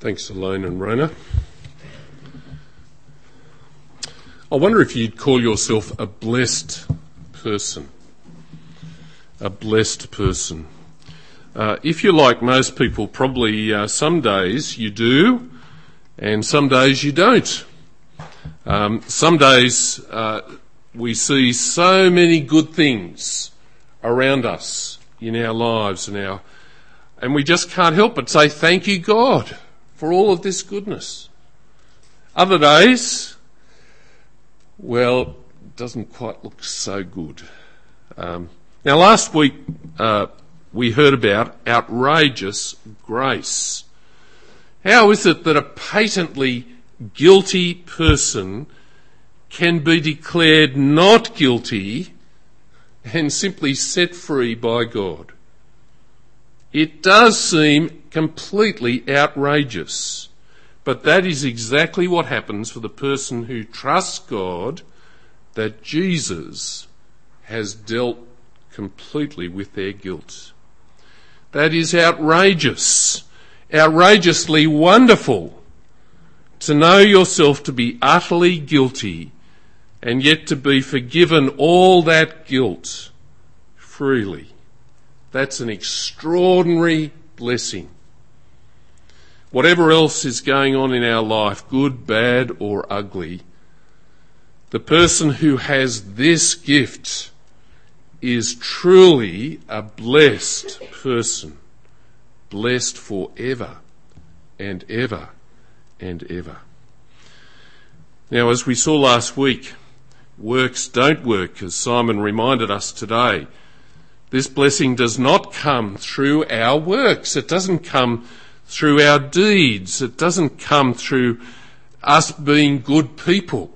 Thanks, Elaine and Rona. I wonder if you'd call yourself a blessed person. A blessed person. If you're like most people, probably some days you do and some days you don't. Some days we see so many good things around us in our lives and we just can't help but say thank you, God, for all of this goodness. Other days, well, it doesn't quite look so good. Now, last week we heard about outrageous grace. How is it that a patently guilty person can be declared not guilty and simply set free by God? It does seem completely outrageous, but that is exactly what happens for the person who trusts God, that Jesus has dealt completely with their guilt. That is outrageous, outrageously wonderful, to know yourself to be utterly guilty and yet to be forgiven all that guilt freely. That's an extraordinary blessing. Whatever else is going on in our life, good, bad or ugly, the person who has this gift is truly a blessed person, blessed forever and ever and ever. Now, as we saw last week, works don't work, as Simon reminded us today. This blessing does not come through our works. It doesn't come through our deeds. It doesn't come through us being good people.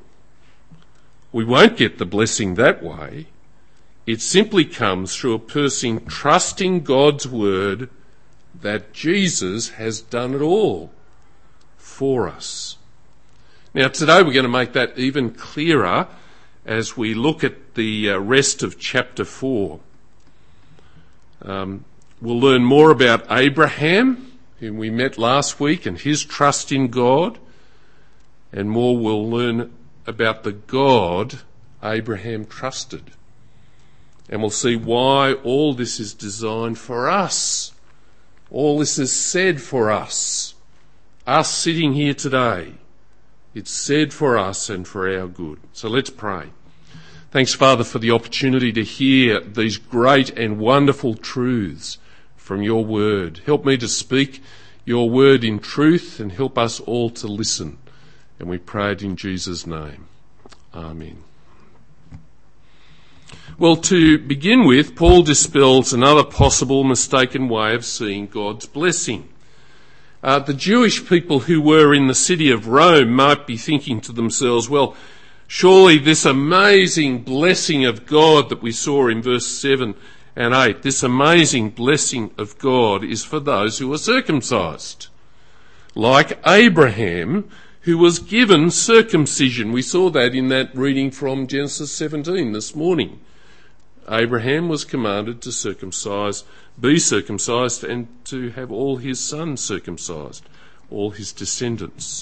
We won't get the blessing that way. It simply comes through a person trusting God's word that Jesus has done it all for us. Now, today we're going to make that even clearer as we look at the rest of chapter 4. We'll learn more about Abraham, whom we met last week, and his trust in God, and more we'll learn about the God Abraham trusted. And we'll see why all this is designed for us. All this is said for us. Us sitting here today. It's said for us and for our good. So let's pray. Thanks, Father, for the opportunity to hear these great and wonderful truths from your word. Help me to speak your word in truth and help us all to listen. And we pray it in Jesus' name. Amen. Well, to begin with, Paul dispels another possible mistaken way of seeing God's blessing. The Jewish people who were in the city of Rome might be thinking to themselves, well, surely this amazing blessing of God that we saw in verse 7 and 8, this amazing blessing of God is for those who are circumcised. Like Abraham, who was given circumcision. We saw that in that reading from Genesis 17 this morning. Abraham was commanded to be circumcised and to have all his sons circumcised, all his descendants.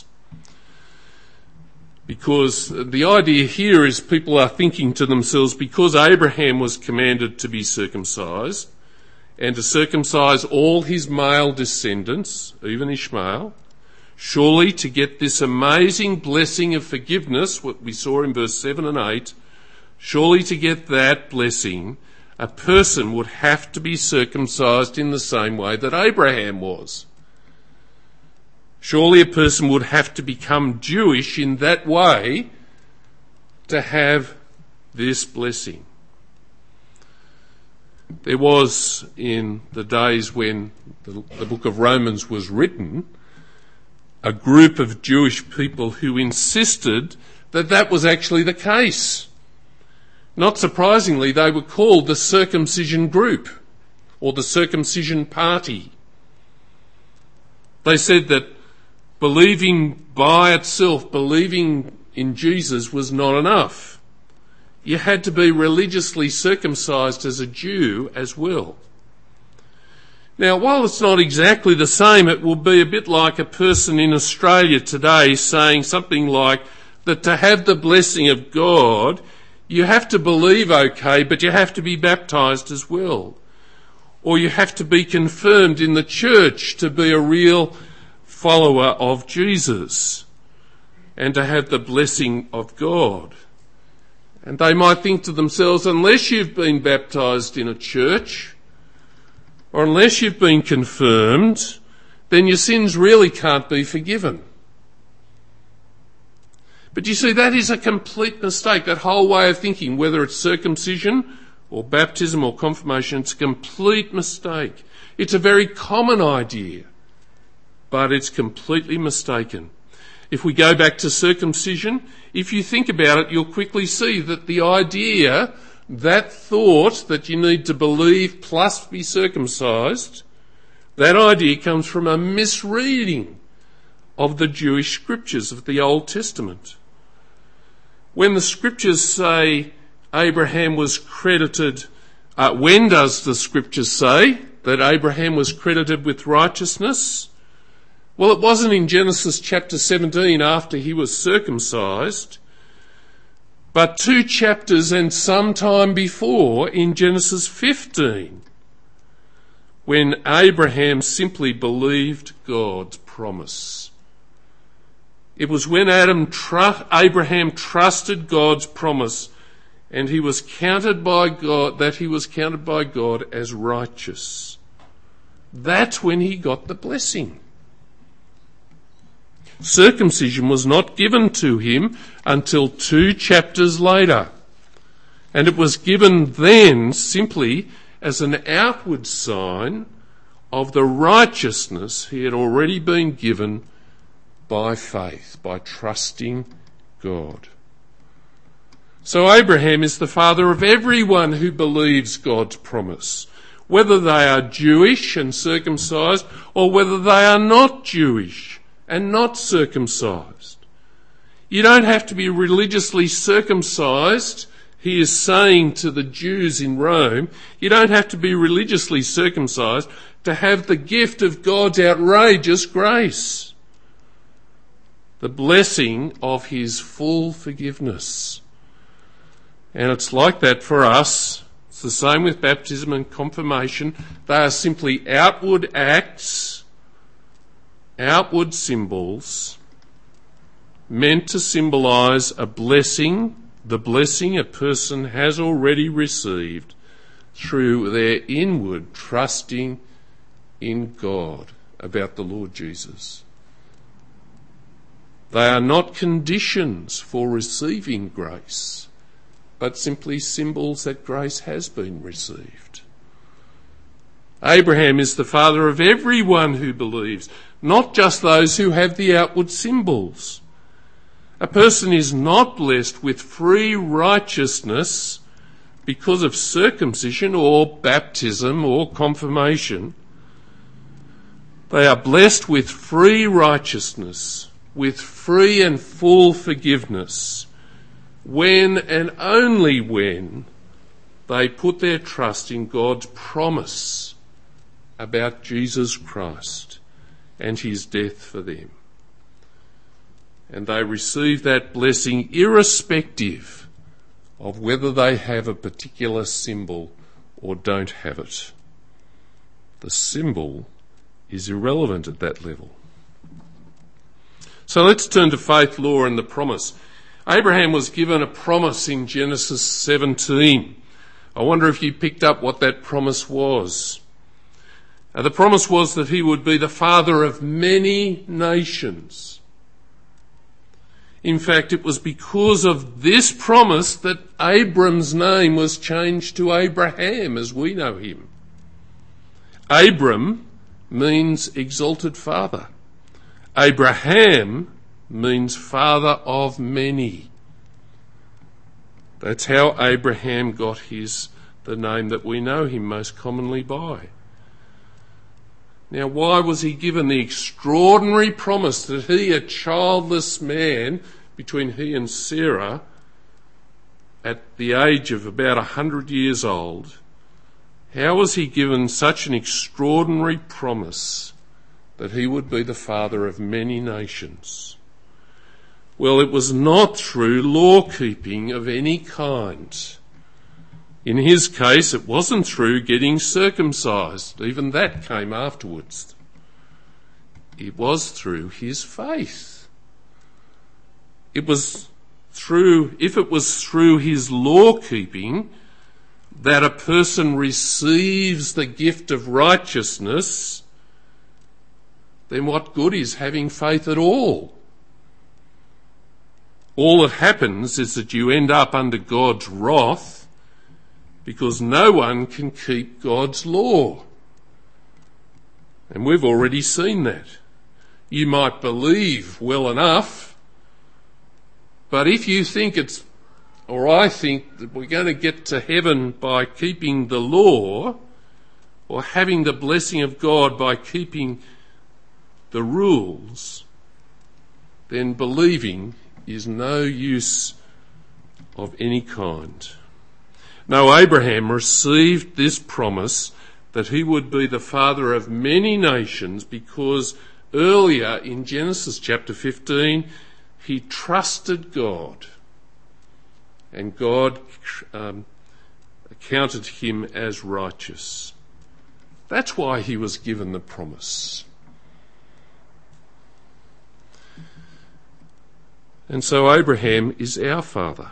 Because the idea here is people are thinking to themselves, because Abraham was commanded to be circumcised and to circumcise all his male descendants, even Ishmael, surely to get this amazing blessing of forgiveness, what we saw in verse 7 and 8, surely to get that blessing, a person would have to be circumcised in the same way that Abraham was. Surely a person would have to become Jewish in that way to have this blessing. There was, in the days when the book of Romans was written, a group of Jewish people who insisted that that was actually the case. Not surprisingly, they were called the circumcision group or the circumcision party. They said that believing by itself, believing in Jesus was not enough. You had to be religiously circumcised as a Jew as well. Now, while it's not exactly the same, it will be a bit like a person in Australia today saying something like that to have the blessing of God, you have to believe, okay, but you have to be baptised as well. Or you have to be confirmed in the church to be a real follower of Jesus and to have the blessing of God. And they might think to themselves, unless you've been baptised in a church, or unless you've been confirmed, then your sins really can't be forgiven. But you see, that is a complete mistake. That whole way of thinking, whether it's circumcision or baptism or confirmation, it's a complete mistake. It's a very common idea, but it's completely mistaken. If we go back to circumcision, if you think about it, you'll quickly see that the idea, that thought that you need to believe plus be circumcised, that idea comes from a misreading of the Jewish scriptures of the Old Testament. When the scriptures say Abraham was credited, when does the scriptures say that Abraham was credited with righteousness? Well, it wasn't in Genesis chapter 17 after he was circumcised, but 2 chapters and some time before in Genesis 15, when Abraham simply believed God's promise. It was when Abraham trusted God's promise and he was counted by God, that he was counted by God as righteous. That's when he got the blessing. Circumcision was not given to him until 2 chapters later, and it was given then simply as an outward sign of the righteousness he had already been given by faith, by trusting God. So Abraham is the father of everyone who believes God's promise, whether they are Jewish and circumcised or whether they are not Jewish and not circumcised. You don't have to be religiously circumcised, he is saying to the Jews in Rome, you don't have to be religiously circumcised to have the gift of God's outrageous grace, the blessing of his full forgiveness. And it's like that for us. It's the same with baptism and confirmation. They are simply outward acts, outward symbols, meant to symbolise a blessing, the blessing a person has already received through their inward trusting in God about the Lord Jesus. They are not conditions for receiving grace, but simply symbols that grace has been received. Abraham is the father of everyone who believes, not just those who have the outward symbols. A person is not blessed with free righteousness because of circumcision or baptism or confirmation. They are blessed with free righteousness, with free and full forgiveness, when and only when they put their trust in God's promise about Jesus Christ and his death for them. And they receive that blessing irrespective of whether they have a particular symbol or don't have it. The symbol is irrelevant at that level. So let's turn to faith, law and the promise. Abraham was given a promise in Genesis 17. I wonder if you picked up what that promise was. The promise was that he would be the father of many nations. In fact, it was because of this promise that Abram's name was changed to Abraham as we know him. Abram means exalted father. Abraham means father of many. That's how Abraham got the name that we know him most commonly by. Now, why was he given the extraordinary promise that he, a childless man, between he and Sarah, at the age of about 100 years old, How was he given such an extraordinary promise that he would be the father of many nations? Well, it was not through law-keeping of any kind. In his case, it wasn't through getting circumcised. Even that came afterwards. It was through his faith. If it was through his law-keeping that a person receives the gift of righteousness, then what good is having faith at all? All that happens is that you end up under God's wrath because no one can keep God's law. And we've already seen that. You might believe well enough, but if you think I think that we're going to get to heaven by keeping the law, or having the blessing of God by keeping the rules, then believing is no use of any kind. No, Abraham received this promise that he would be the father of many nations because earlier in Genesis chapter 15, he trusted God and God accounted him as righteous. That's why he was given the promise. And so Abraham is our father.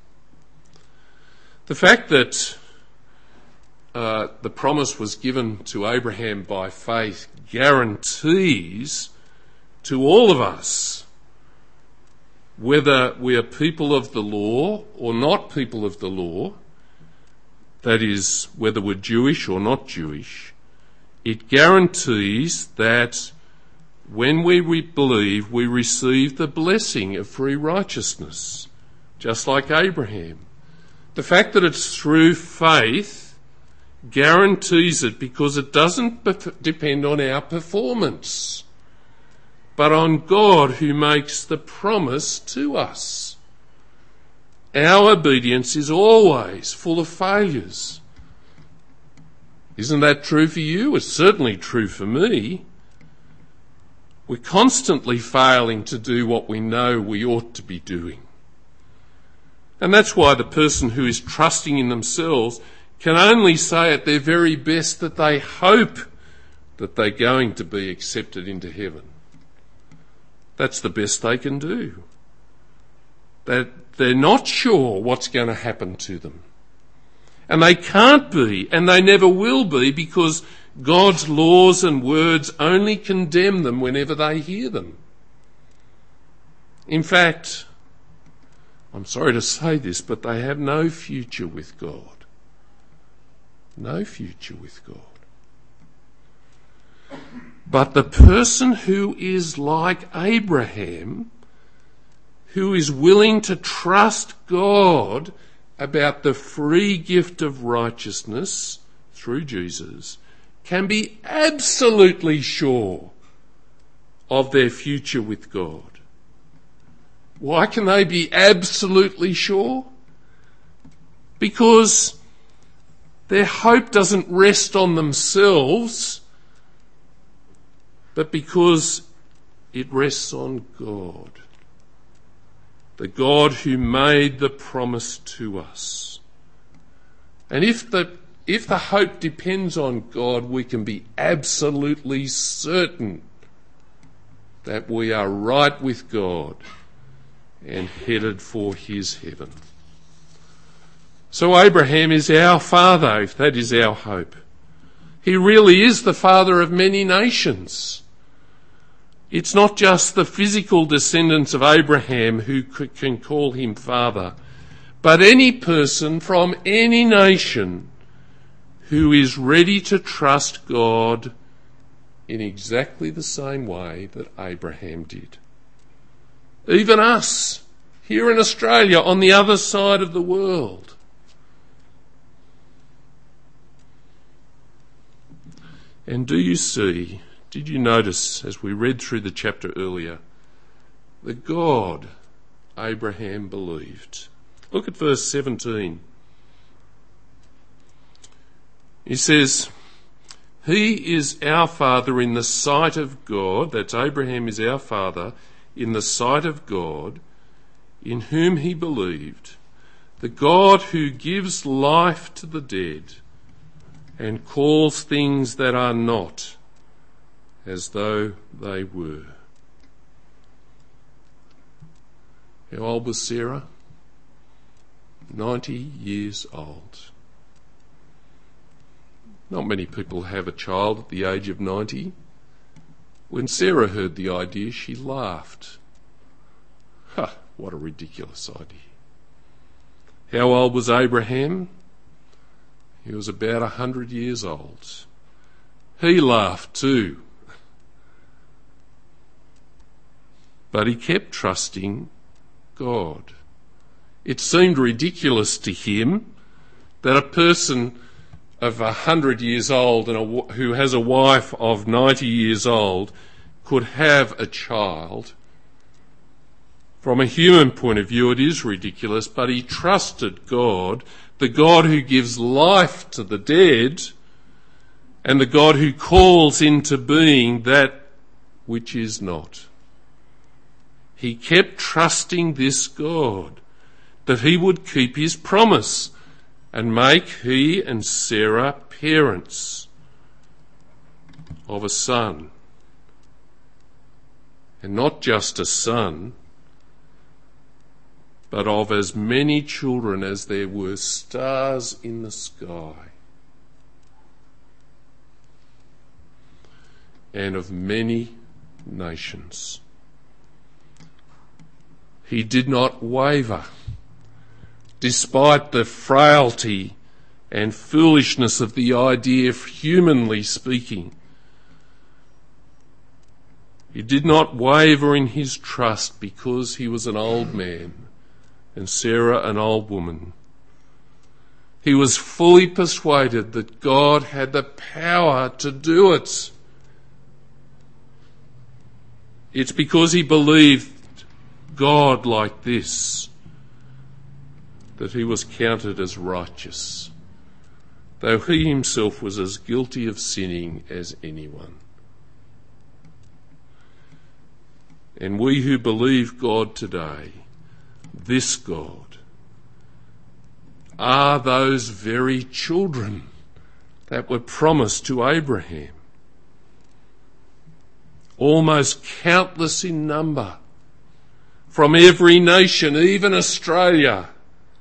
The fact that the promise was given to Abraham by faith guarantees to all of us, whether we are people of the law or not people of the law, that is, whether we're Jewish or not Jewish, it guarantees that when we believe, we receive the blessing of free righteousness, just like Abraham. The fact that it's through faith guarantees it because it doesn't depend on our performance, but on God who makes the promise to us. Our obedience is always full of failures. Isn't that true for you? It's certainly true for me. We're constantly failing to do what we know we ought to be doing. And that's why the person who is trusting in themselves can only say at their very best that they hope that they're going to be accepted into heaven. That's the best they can do. That they're not sure what's going to happen to them. And they can't be, and they never will be, because God's laws and words only condemn them whenever they hear them. In fact, I'm sorry to say this, but they have no future with God. No future with God. But the person who is like Abraham, who is willing to trust God about the free gift of righteousness through Jesus, can be absolutely sure of their future with God. Why can they be absolutely sure? Because their hope doesn't rest on themselves, but because it rests on God. The God who made the promise to us. And if the hope depends on God, we can be absolutely certain that we are right with God and headed for his heaven. So Abraham is our father, if that is our hope. He really is the father of many nations. It's not just the physical descendants of Abraham who can call him father, but any person from any nation who is ready to trust God in exactly the same way that Abraham did. Even us, here in Australia, on the other side of the world. And did you notice, as we read through the chapter earlier, the God Abraham believed? Look at verse 17. He says, he is our father in the sight of God, that's Abraham is our father, in the sight of God, in whom he believed, the God who gives life to the dead and calls things that are not as though they were. How old was Sarah? 90 years old. Not many people have a child at the age of 90. When Sarah heard the idea, she laughed. What a ridiculous idea. How old was Abraham? He was about 100 years old. He laughed too. But he kept trusting God. It seemed ridiculous to him that a person of 100 years old and who has a wife of 90 years old could have a child. From a human point of view, it is ridiculous, but he trusted God, the God who gives life to the dead and the God who calls into being that which is not. He kept trusting this God, that he would keep his promise and make he and Sarah parents of a son. And not just a son, but of as many children as there were stars in the sky, and of many nations. He did not waver, despite the frailty and foolishness of the idea, humanly speaking. He did not waver in his trust because he was an old man and Sarah an old woman. He was fully persuaded that God had the power to do it. It's because he believed God like this that he was counted as righteous, though he himself was as guilty of sinning as anyone. And we who believe God today, this God, are those very children that were promised to Abraham. Almost countless in number, from every nation, even Australia.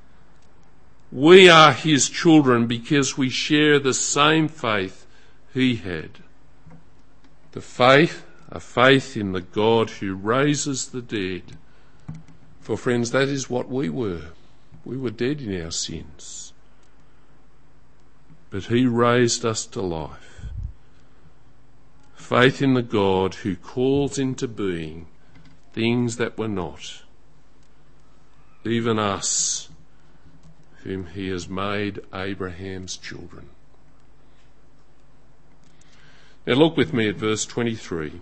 We are his children because we share the same faith he had. A faith in the God who raises the dead. For friends, that is what we were. We were dead in our sins. But he raised us to life. Faith in the God who calls into being things that were not, even us, whom he has made Abraham's children. Now look with me at verse 23.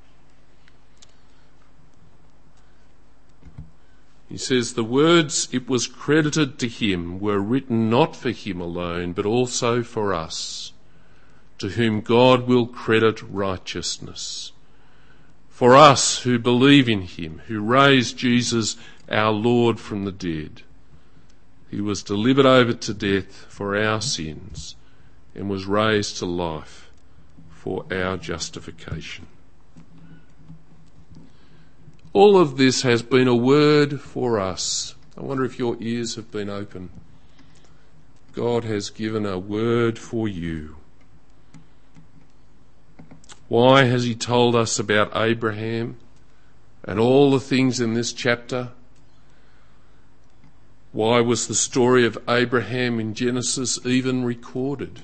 He says, the words "it was credited to him" were written not for him alone, but also for us, to whom God will credit righteousness. For us who believe in him, who raised Jesus our Lord from the dead. He was delivered over to death for our sins and was raised to life for our justification. All of this has been a word for us. I wonder if your ears have been open. God has given a word for you. Why has he told us about Abraham and all the things in this chapter? Why was the story of Abraham in Genesis even recorded?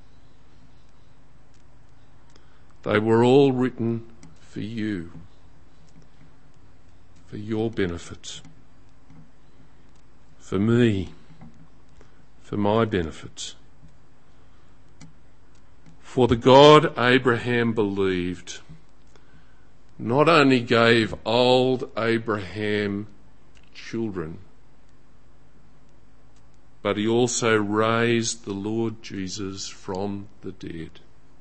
They were all written for you, for your benefit, for me, for my benefit. For the God Abraham believed not only gave old Abraham children, but he also raised the Lord Jesus from the dead.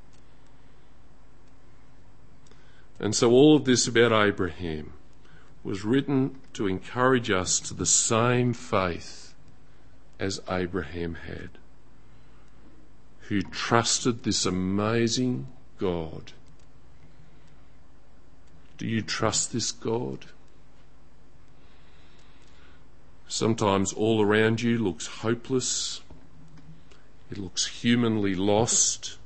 And so all of this about Abraham was written to encourage us to the same faith as Abraham had, who trusted this amazing God. Do you trust this God? Sometimes all around you looks hopeless. It looks humanly lost.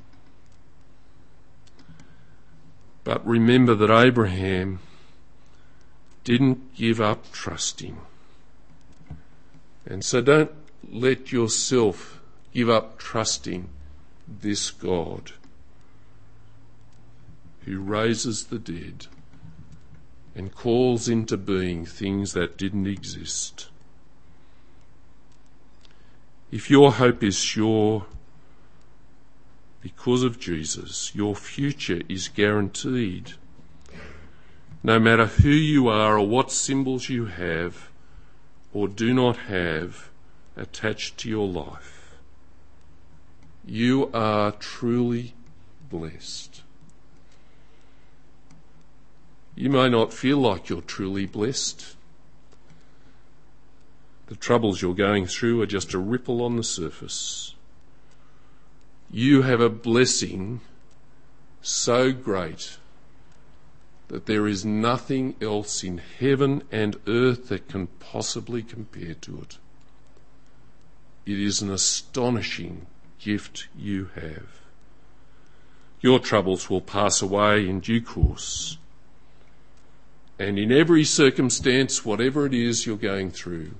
But remember that Abraham didn't give up trusting. And so don't let yourself give up trusting this God who raises the dead and calls into being things that didn't exist. If your hope is sure because of Jesus, your future is guaranteed. No matter who you are or what symbols you have or do not have attached to your life, you are truly blessed. You may not feel like you're truly blessed. The troubles you're going through are just a ripple on the surface. You have a blessing so great that there is nothing else in heaven and earth that can possibly compare to it. It is an astonishing gift you have. Your troubles will pass away in due course. And in every circumstance, whatever it is you're going through,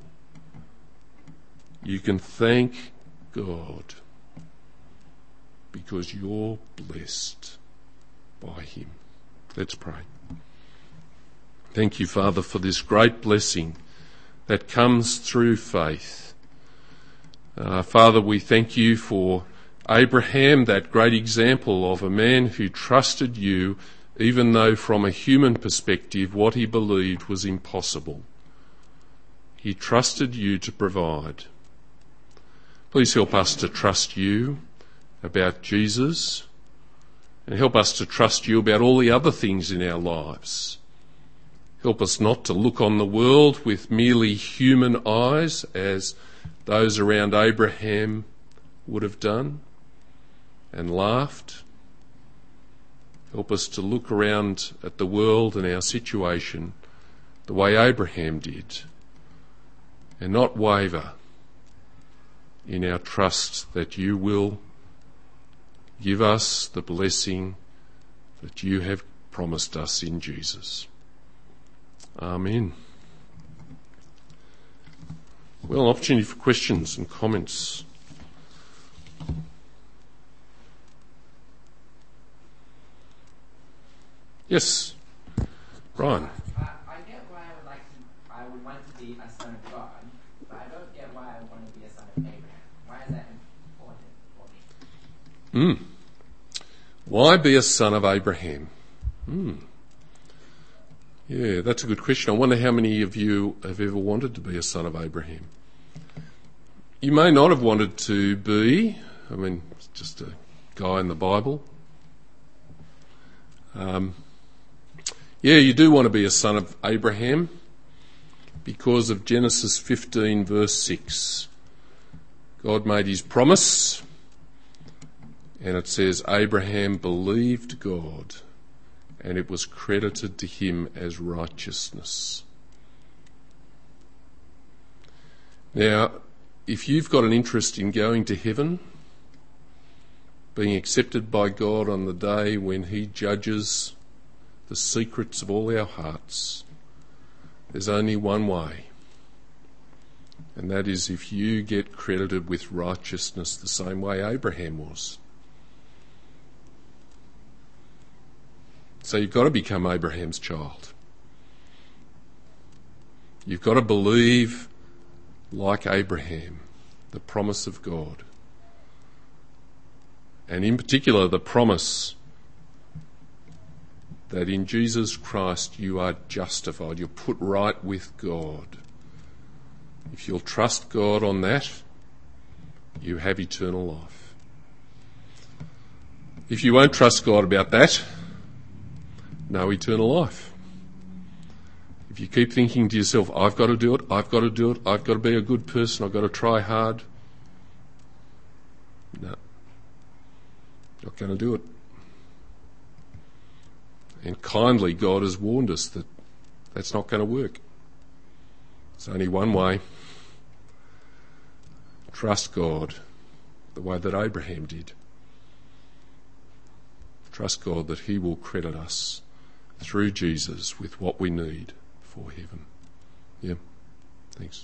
you can thank God because you're blessed by him. Let's pray. Thank you, Father, for this great blessing that comes through faith. Father, we thank you for Abraham, that great example of a man who trusted you even though from a human perspective what he believed was impossible. He trusted you to provide. Please help us to trust you about Jesus and help us to trust you about all the other things in our lives. Help us not to look on the world with merely human eyes as those around Abraham would have done and laughed. Help us to look around at the world and our situation the way Abraham did and not waver in our trust that you will give us the blessing that you have promised us in Jesus. Amen. Well, an opportunity for questions and comments. Yes, Brian. I get why I would want to be a son of God, but I don't get why I want to be a son of Abraham. Why is that important for me? Why be a son of Abraham? Yeah, that's a good question. I wonder how many of you have ever wanted to be a son of Abraham. You may not have wanted to be, just a guy in the Bible. Yeah, you do want to be a son of Abraham because of Genesis 15 verse 6. God made his promise and it says Abraham believed God and it was credited to him as righteousness. Now, if you've got an interest in going to heaven, being accepted by God on the day when he judges the secrets of all our hearts, there's only one way, and that is if you get credited with righteousness the same way Abraham was. So you've got to become Abraham's child. You've got to believe, like Abraham, the promise of God. And in particular, the promise that in Jesus Christ you are justified, you're put right with God. If you'll trust God on that, you have eternal life. If you won't trust God about that, no eternal life. If you keep thinking to yourself, I've got to do it, I've got to do it, I've got to be a good person, I've got to try hard, no, not going to do it. And kindly, God has warned us that that's not going to work. There's only one way. Trust God the way that Abraham did. Trust God that he will credit us through Jesus with what we need for heaven. Yeah, thanks.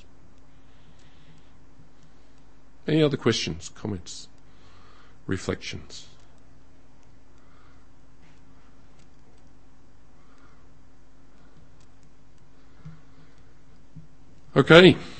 Any other questions, comments, reflections? Okay.